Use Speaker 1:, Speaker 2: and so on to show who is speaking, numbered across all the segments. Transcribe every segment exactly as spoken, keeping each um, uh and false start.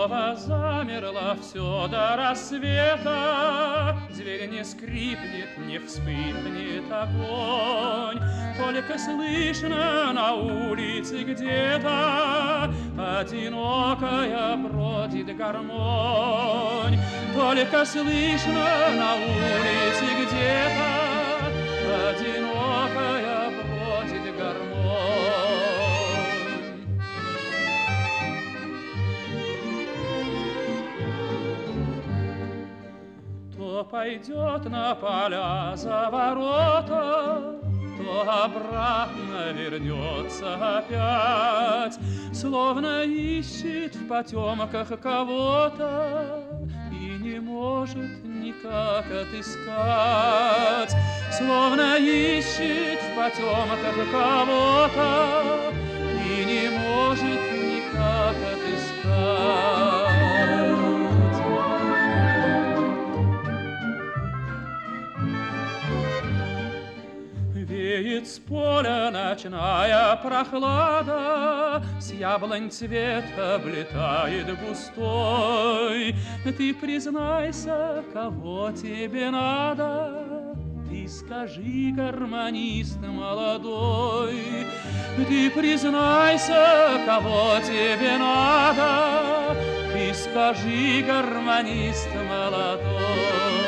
Speaker 1: снова замерло все до рассвета. Дверь не скрипнет, не вспыхнет огонь, только слышно на улице где-то одинокая бродит гармонь. Только слышно на улице где-то одинокая бродит гармонь. То пойдет на поля за ворота, то обратно вернется опять, словно ищет в потемках кого-то и не может никак отыскать, словно ищет в потемках кого-то и не может никак отыскать. Веет с поля ночная прохлада, с яблонь цвет облетает густой. Ты признайся, кого тебе надо, ты скажи, гармонист молодой. Ты признайся, кого тебе надо, ты скажи, гармонист молодой.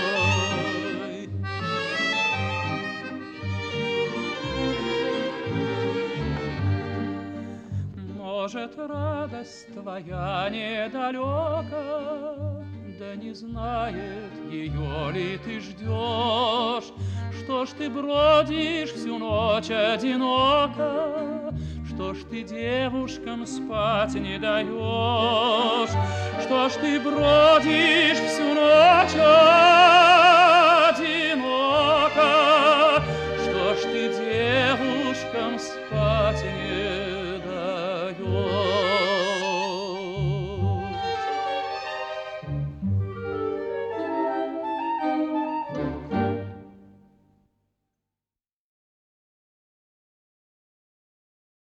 Speaker 1: Может, радость твоя недалека, да не знает, ее ли ты ждешь. Что ж ты бродишь всю ночь одиноко, что ж ты девушкам спать не даешь? Что ж ты бродишь всю ночь одиноко, что ж ты девушкам спать не даешь?